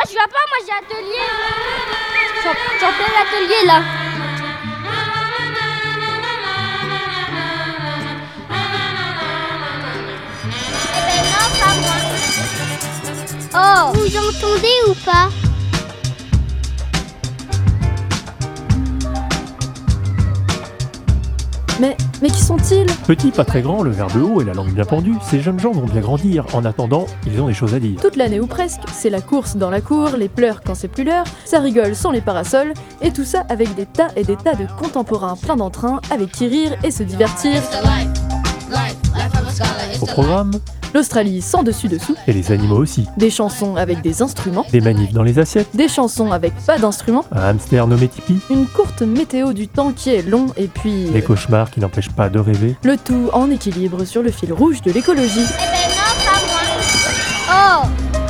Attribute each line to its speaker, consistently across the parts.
Speaker 1: tu vas pas, moi j'ai atelier. J'en plein l'atelier là. Eh ben non, pas moi. Oh, vous entendez ou pas?
Speaker 2: Mais qui sont-ils?
Speaker 3: Petits, pas très grands, le verbe haut et la langue bien pendue, ces jeunes gens vont bien grandir. En attendant, ils ont des choses à dire.
Speaker 2: Toute l'année ou presque, c'est la course dans la cour, les pleurs quand c'est plus l'heure, ça rigole sans les parasols, et tout ça avec des tas et des tas de contemporains plein d'entrain, avec qui rire et se divertir.
Speaker 3: Au programme,
Speaker 2: L'Australie sans dessus-dessous,
Speaker 3: et les animaux aussi.
Speaker 2: des chansons avec des instruments,
Speaker 3: Des manifs dans les assiettes,
Speaker 2: des chansons avec pas d'instruments,
Speaker 3: un hamster nommé Tipeee,
Speaker 2: une courte météo du temps qui est long, et puis
Speaker 3: des cauchemars qui n'empêchent pas de rêver.
Speaker 2: le tout en équilibre sur le fil rouge de l'écologie.
Speaker 1: Eh ben non, pas moi. Oh.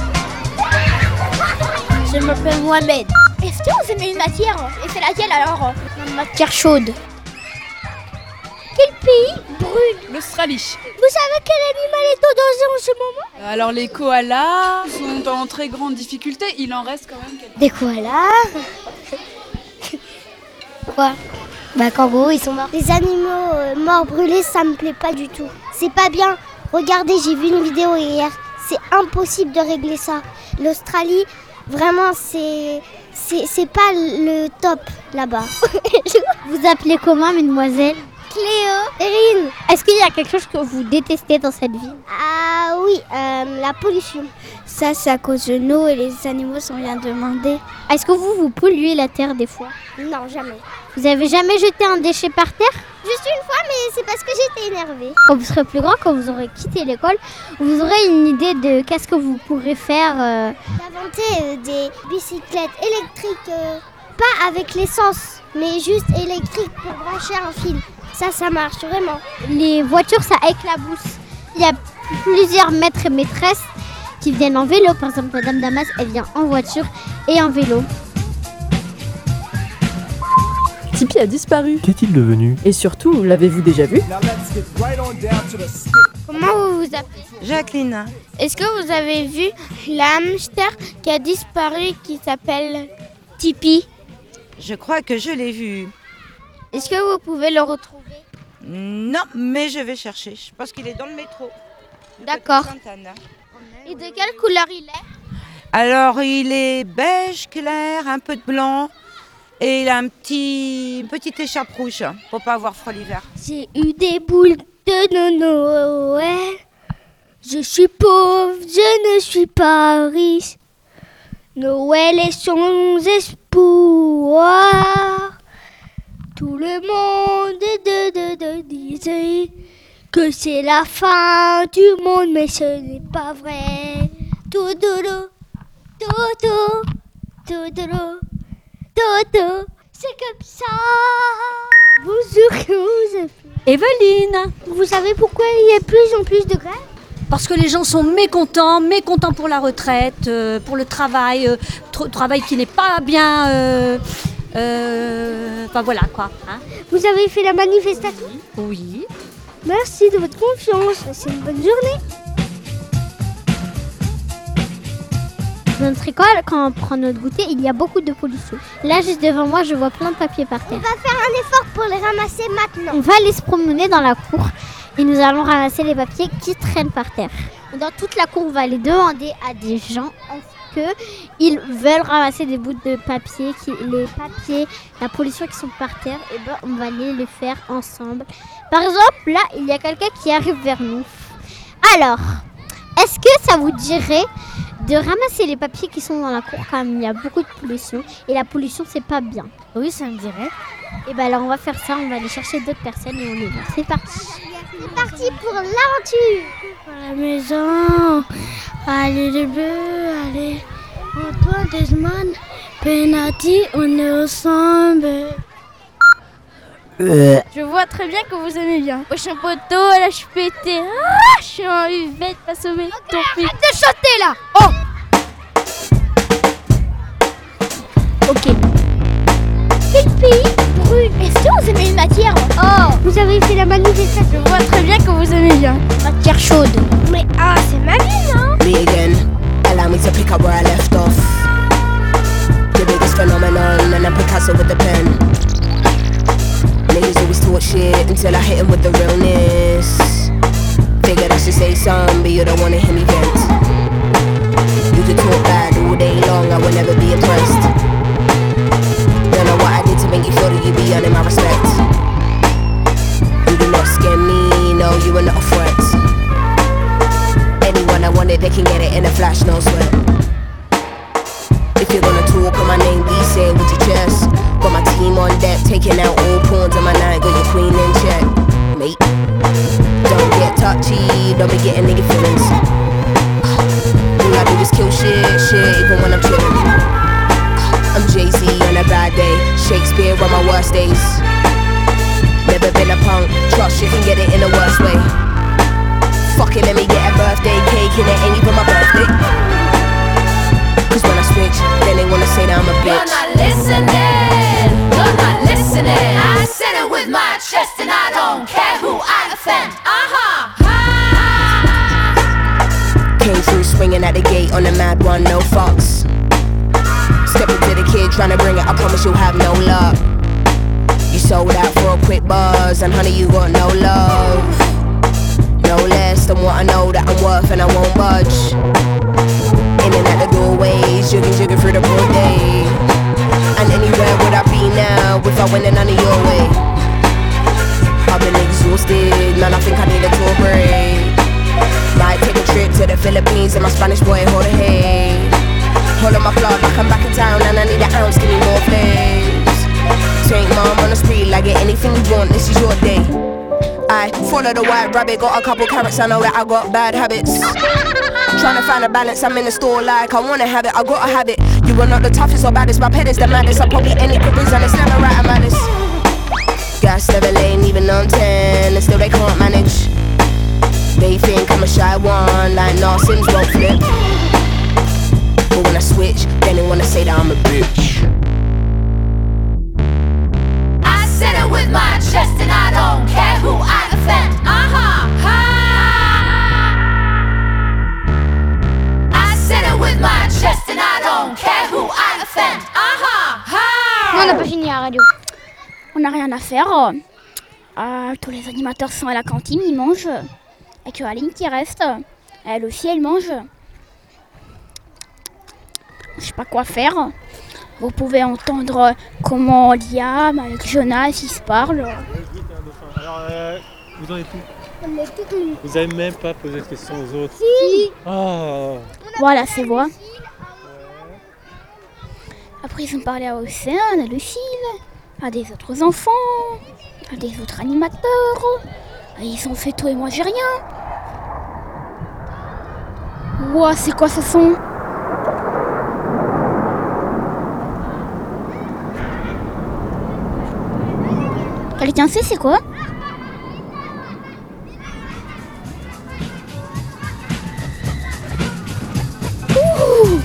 Speaker 1: Je m'appelle Mohamed. Est-ce que vous aimez une matière? Et c'est laquelle alors? Une matière chaude. Quel pays brûle?
Speaker 4: L'Australie.
Speaker 1: Vous savez quel animal est en danger en ce moment?
Speaker 4: Alors les koalas sont en très grande difficulté, il en reste quand même quelques.
Speaker 1: Des koalas? Quoi? Bah kangourous, ils sont morts. Les animaux morts brûlés, ça me plaît pas du tout. C'est pas bien. Regardez, j'ai vu une vidéo hier. C'est impossible de régler ça. L'Australie, vraiment, c'est pas le top là-bas. Vous appelez comment, mademoiselle? Cléo. Erin. Est-ce qu'il y a quelque chose que vous détestez dans cette ville? Ah oui, la pollution. Ça, c'est à cause de nous et les animaux sont bien demandés. Est-ce que vous polluez la terre des fois? Non, jamais. Vous avez jamais jeté un déchet par terre? Juste une fois, mais c'est parce que j'étais énervée. Quand vous serez plus grand, quand vous aurez quitté l'école, vous aurez une idée de qu'est-ce que vous pourrez faire. D'inventer des bicyclettes électriques, pas avec l'essence, mais juste électriques pour brancher un fil. Ça marche vraiment. Les voitures, ça éclabousse. Il y a plusieurs maîtres et maîtresses qui viennent en vélo. Par exemple, Madame Damas, elle vient en voiture et en vélo.
Speaker 2: Tipeee a disparu.
Speaker 3: Qu'est-il devenu?
Speaker 2: Et surtout, l'avez-vous déjà vu?
Speaker 1: Comment vous vous appelez?
Speaker 5: Jacqueline.
Speaker 1: Est-ce que vous avez vu l'hamster qui a disparu qui s'appelle Tipeee?
Speaker 5: Je crois que je l'ai vu.
Speaker 1: Est-ce que vous pouvez le retrouver?
Speaker 5: Non, mais je vais chercher. Je pense qu'il est dans le métro.
Speaker 1: D'accord.
Speaker 5: Sainte-Anne.
Speaker 1: Et de quelle couleur il est?
Speaker 5: Alors, il est beige clair, un peu de blanc. Et il a une petite écharpe rouge pour pas avoir froid l'hiver.
Speaker 1: J'ai eu des boules de Noël. Je suis pauvre, je ne suis pas riche. Noël est sans espoir. Tout le monde disait que c'est la fin du monde, mais ce n'est pas vrai. Toudoudou, doudou, doudoudou, doudou, c'est comme ça. Bonjour, comment vous appelez?
Speaker 6: Evelyne,
Speaker 1: Vous savez pourquoi il y a de plus en plus de grèves?
Speaker 6: parce que les gens sont mécontents pour la retraite, pour le travail, travail qui n'est pas bien. Enfin voilà quoi. Hein.
Speaker 1: Vous avez fait la manifestation?
Speaker 6: Oui.
Speaker 1: Merci de votre confiance. C'est une bonne journée. Dans notre école, quand on prend notre goûter, il y a beaucoup de pollution. Là, juste devant moi, je vois plein de papiers par terre. On va faire un effort pour les ramasser maintenant. On va aller se promener dans la cour et nous allons ramasser les papiers qui traînent par terre. Dans toute la cour, on va aller demander à des gens qu'ils veulent ramasser des bouts de papier, les papiers, la pollution qui sont par terre, et ben on va aller le faire ensemble. Par exemple, là, il y a quelqu'un qui arrive vers nous. Alors, est-ce que ça vous dirait de ramasser les papiers qui sont dans la cour quand il y a beaucoup de pollution, et la pollution, c'est pas bien? Oui, ça me dirait. Et ben alors, on va faire ça, on va aller chercher d'autres personnes et on y va. C'est parti. C'est parti pour l'aventure. À la maison, allez les bleus, allez. Antoine, Desmond, Penalty, on est ensemble. Je vois très bien que vous aimez bien. Moi, je suis un poteau, là, je suis pété. Je suis en uvette, pas sauvé. Arrête de chanter, là. Oh. Ok. Quel pays brûle? Est-ce que vous aimez une matière? Oh, vous avez fait la manifestation. Je vois très bien que vous aimez bien. Matière chaude. Mais c'est ma vie, non?
Speaker 7: Me again. Allow me to pick up where I left off. shit until I hit him with the realness. Figured I should say something, but you don't wanna hear me vent. You could talk bad all day long, I will never be impressed. Don't know what I did to make you feel that you be earning my respect. You do not scare me, no, you are not a threat. Anyone I want it, they can get it in a flash, no sweat. If you're gonna talk on my name, please say it with your chest. Got my team on deck, taking out all pawns on my night, got your queen in check, mate. Don't get touchy, don't be getting nigga feelings. All I do is kill shit, even when I'm chillin'. I'm Jay-Z on a bad day, Shakespeare on my worst days. Never been a punk, trust you can get it in the worst way. Fuck it, let me get a birthday cake and it ain't even my birthday. Cause when I switch, then they wanna say that I'm a bitch.
Speaker 8: You're not listening, you're not listening. I said it with my chest and I don't care who I offend.
Speaker 7: Came through swinging at the gate on a mad one, no fucks. Step into the kid trying to bring it, I promise you'll have no luck. You sold out for a quick buzz, and honey you got no love. No less than what I know that I'm worth and I won't budge. In and out the doorways, jugging through the broad day. And anywhere would I be now if I went in none of your way? I've been exhausted, man, I think I need a tour break. Might take a trip to the Philippines and my Spanish boy hold a hay. Hold on my plug like I'm back in town and I need an ounce, give me more flames. Take mom on the street, like get anything you want, this is your day. I follow the white rabbit, got a couple carrots, I know that I got bad habits. Trying to find a balance, I'm in the store like I wanna have it, I gotta have it. You are not the toughest or baddest, my pet is the maddest. I'm probably any careers and it's never right, I'm honest. Gas never lane, even on 10, and still they can't manage. They think I'm a shy one, like nah, Sims won't flip. But when I switch, then they wanna say that I'm a bitch.
Speaker 8: I said it with my chest and I don't care who I offend. I said it with my chest and I don't care who I offend.
Speaker 1: Non, on n'a pas fini la radio.
Speaker 9: On n'a rien à faire. Tous les animateurs sont à la cantine, ils mangent. Et que Aline qui reste, elle aussi elle mange. Je sais pas quoi faire. Vous pouvez entendre comment Liam avec Jonas ils se parlent.
Speaker 10: Alors, vous en êtes où?
Speaker 1: On est toutes nues.
Speaker 10: Vous avez même pas posé de questions aux autres?
Speaker 1: Si.
Speaker 10: Oh.
Speaker 9: Voilà, c'est voix. Après ils ont parlé à Océane, à Lucille, à des autres enfants, à des autres animateurs. Et ils ont fait toi et moi j'ai rien. Ouah, c'est quoi ce son? Quelqu'un sait c'est quoi? Ouh!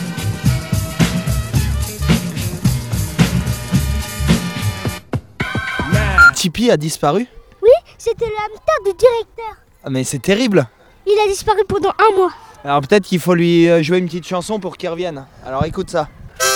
Speaker 11: Tipeee a disparu?
Speaker 1: Oui, c'était le hamster du directeur.
Speaker 11: Ah mais c'est terrible.
Speaker 1: Il a disparu pendant un mois.
Speaker 11: Alors peut-être qu'il faut lui jouer une petite chanson pour qu'il revienne. Alors écoute ça.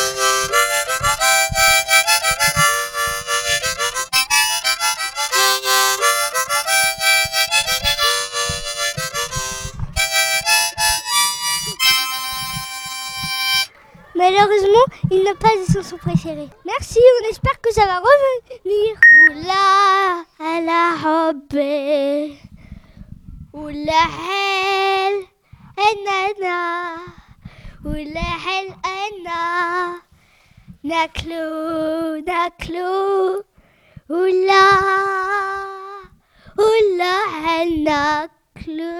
Speaker 1: Malheureusement, il n'a pas de chanson préférée. Merci, on espère que ça va revenir. Oula, ala hobby. Oula hel, enana. Oula hel, enana. Naklo, naklo. Oula, oula hel, naklo.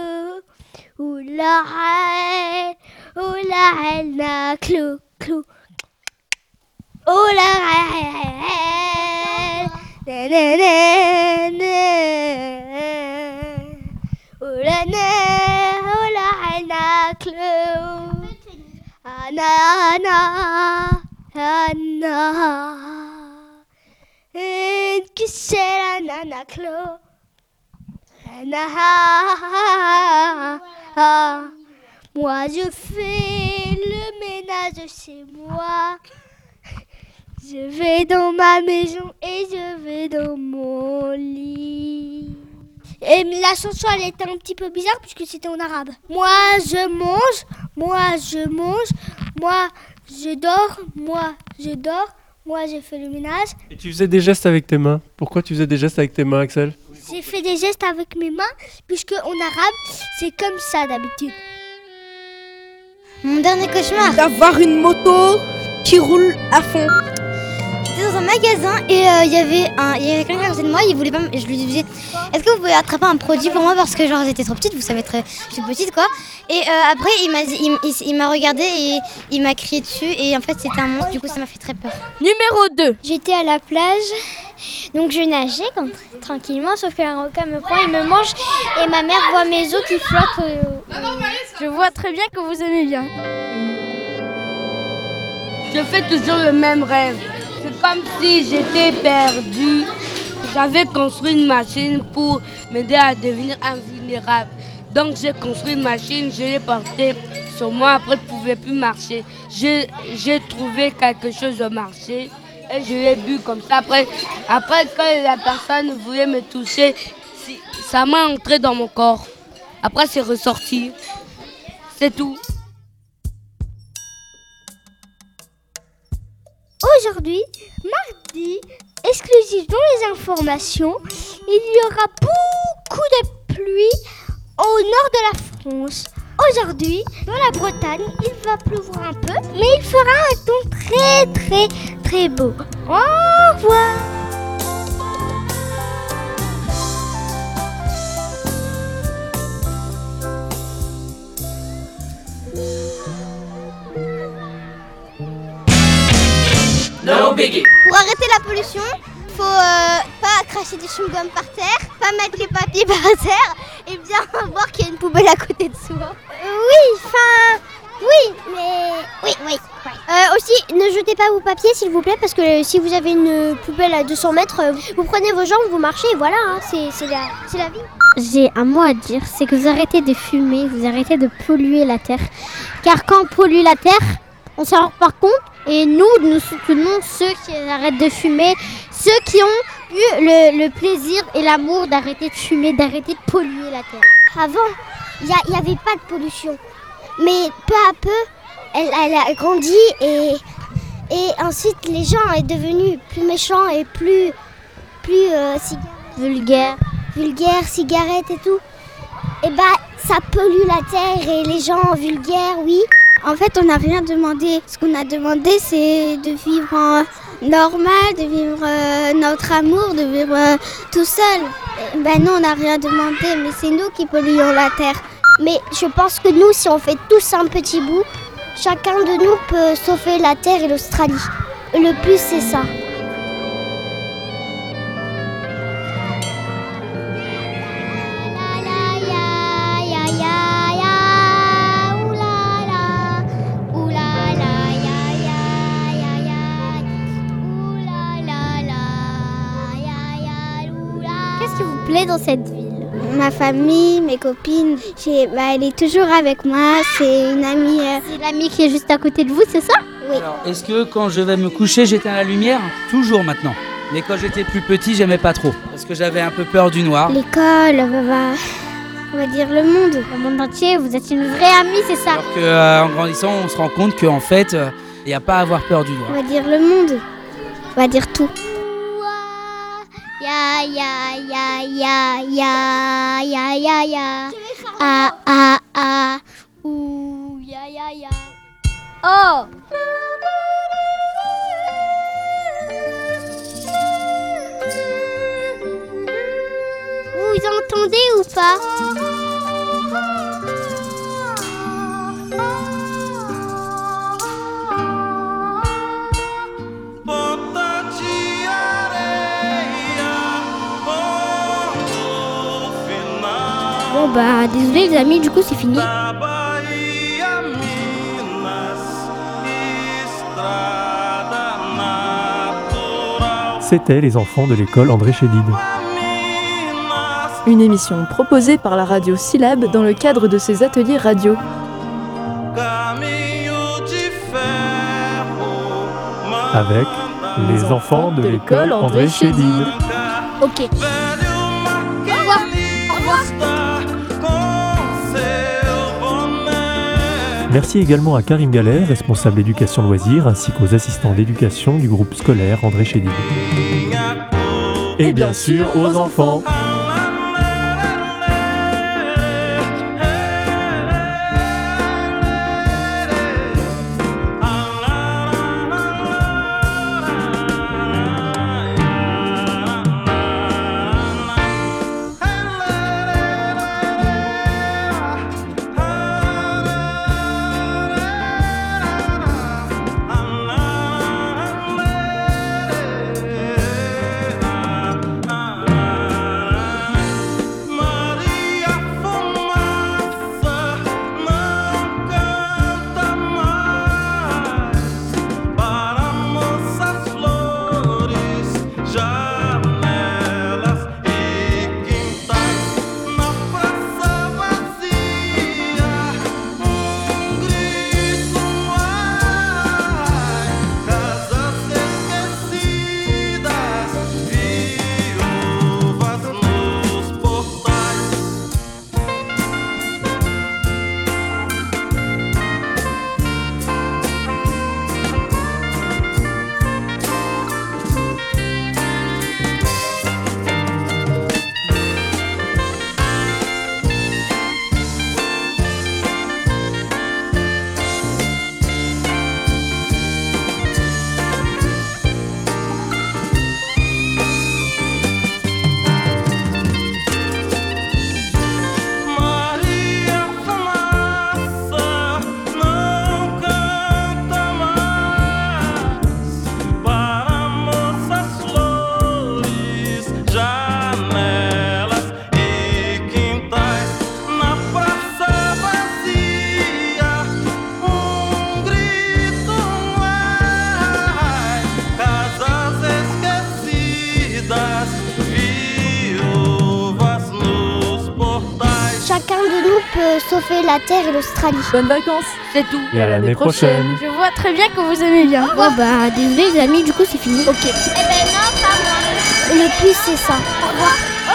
Speaker 1: Oula hel. Oula hel clou clou. Oula hel. Oula hel clou. Ana ana ana. Une qui c'est la nana clou. Ana ha. Moi je fais le ménage chez moi. Je vais dans ma maison et je vais dans mon lit. Et la chanson, elle était un petit peu bizarre puisque c'était en arabe. Moi, je mange, moi, je mange, moi, je dors, moi, je dors, moi, j'ai fait le ménage.
Speaker 3: Et tu faisais des gestes avec tes mains. Pourquoi tu faisais des gestes avec tes mains, Axel?
Speaker 1: J'ai fait des gestes avec mes mains puisque en arabe, c'est comme ça d'habitude. Mon dernier cauchemar,
Speaker 12: d'avoir une moto qui roule à fond.
Speaker 1: j'étais dans un magasin et il y avait quelqu'un à côté de moi, il voulait pas je lui disais est-ce que vous pouvez attraper un produit pour moi parce que genre j'étais trop petite, vous savez j'étais petite quoi. Et après il m'a regardé et il m'a crié dessus et en fait c'était un monstre, du coup ça m'a fait très peur.
Speaker 9: Numéro 2.
Speaker 1: J'étais à la plage, donc je nageais tranquillement, sauf qu'un requin me prend, il me mange et ma mère voit mes os qui flottent.
Speaker 9: Je vois très bien que vous aimez bien.
Speaker 12: Je fais toujours le même rêve. C'est comme si j'étais perdue. J'avais construit une machine pour m'aider à devenir invulnérable. Donc j'ai construit une machine, je l'ai portée sur moi, après je ne pouvais plus marcher. J'ai trouvé quelque chose de marcher et je l'ai bu comme ça. Après quand la personne voulait me toucher, ça m'a entré dans mon corps. Après c'est ressorti. C'est tout.
Speaker 1: Aujourd'hui, mardi, exclusif dans les informations, il y aura beaucoup de pluie au nord de la France. Aujourd'hui, dans la Bretagne, il va pleuvoir un peu, mais il fera un temps très très très beau. Au revoir.
Speaker 8: No biggie.
Speaker 1: Pour arrêter la pollution, faut pas cracher du chewing-gum par terre, pas mettre les papiers par terre et bien voir qu'il y a une poubelle à côté de soi. Oui. Aussi, ne jetez pas vos papiers s'il vous plaît parce que si vous avez une poubelle à 200 mètres, vous prenez vos jambes, vous marchez et voilà, hein, c'est la vie. J'ai un mot à dire, c'est que vous arrêtez de fumer, vous arrêtez de polluer la terre. Car quand on pollue la terre, on s'en rend pas compte. Et nous soutenons ceux qui arrêtent de fumer, ceux qui ont eu le plaisir et l'amour d'arrêter de fumer, d'arrêter de polluer la terre. Avant, il n'y avait pas de pollution. Mais peu à peu, elle a grandi et ensuite les gens sont devenus plus méchants et plus vulgaires, cigarettes et tout. Et ça pollue la terre et les gens vulgaires, oui. En fait, on n'a rien demandé. Ce qu'on a demandé, c'est de vivre normal, de vivre notre amour, de vivre tout seul. Non, on n'a rien demandé, mais c'est nous qui polluons la terre. Mais je pense que nous, si on fait tous un petit bout, chacun de nous peut sauver la terre et l'Australie. Le plus, c'est ça. Dans cette ville. Ma famille, mes copines, elle est toujours avec moi, c'est une amie. C'est l'amie qui est juste à côté de vous, c'est ça? Oui.
Speaker 13: Alors, est-ce que quand je vais me coucher, j'éteins la lumière? Toujours maintenant. Mais quand j'étais plus petit, j'aimais pas trop, parce que j'avais un peu peur du noir.
Speaker 1: L'école, on va dire le monde entier, vous êtes une vraie amie, c'est ça?
Speaker 13: Alors qu'en grandissant, on se rend compte qu'en fait, il n'y a pas à avoir peur du noir.
Speaker 1: On va dire le monde, on va dire tout. Ya ya ya ya ya ya ya ya ouh ya ya ya. Oh. Vous entendez ou pas? Bon désolé les amis, du coup c'est fini.
Speaker 3: C'était les enfants de l'école André Chédid.
Speaker 2: Une émission proposée par la radio Syllab dans le cadre de ses ateliers radio.
Speaker 3: Avec Les enfants de l'école André Chédid.
Speaker 9: Ok. Au revoir. Au revoir.
Speaker 3: Merci également à Karim Gallet, responsable éducation loisirs, ainsi qu'aux assistants d'éducation du groupe scolaire André Chédid. Et bien sûr aux enfants.
Speaker 1: Chacun de nous peut sauver la Terre et l'Australie.
Speaker 2: Bonnes vacances, c'est tout.
Speaker 3: Et à l'année prochaine.
Speaker 9: Je vois très bien que vous aimez bien.
Speaker 1: Bon bah désolé les amis, du coup c'est fini.
Speaker 9: Ok.
Speaker 1: Eh ben non, pas moi. Le plus c'est ça. Au revoir.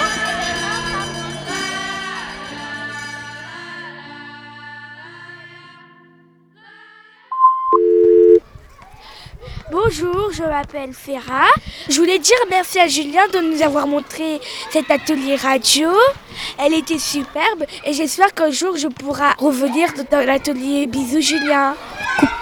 Speaker 12: Bonjour, je m'appelle Ferra. Je voulais dire merci à Julien de nous avoir montré cet atelier radio. Elle était superbe et j'espère qu'un jour je pourrai revenir dans l'atelier. Bisous Julien.
Speaker 9: Coucou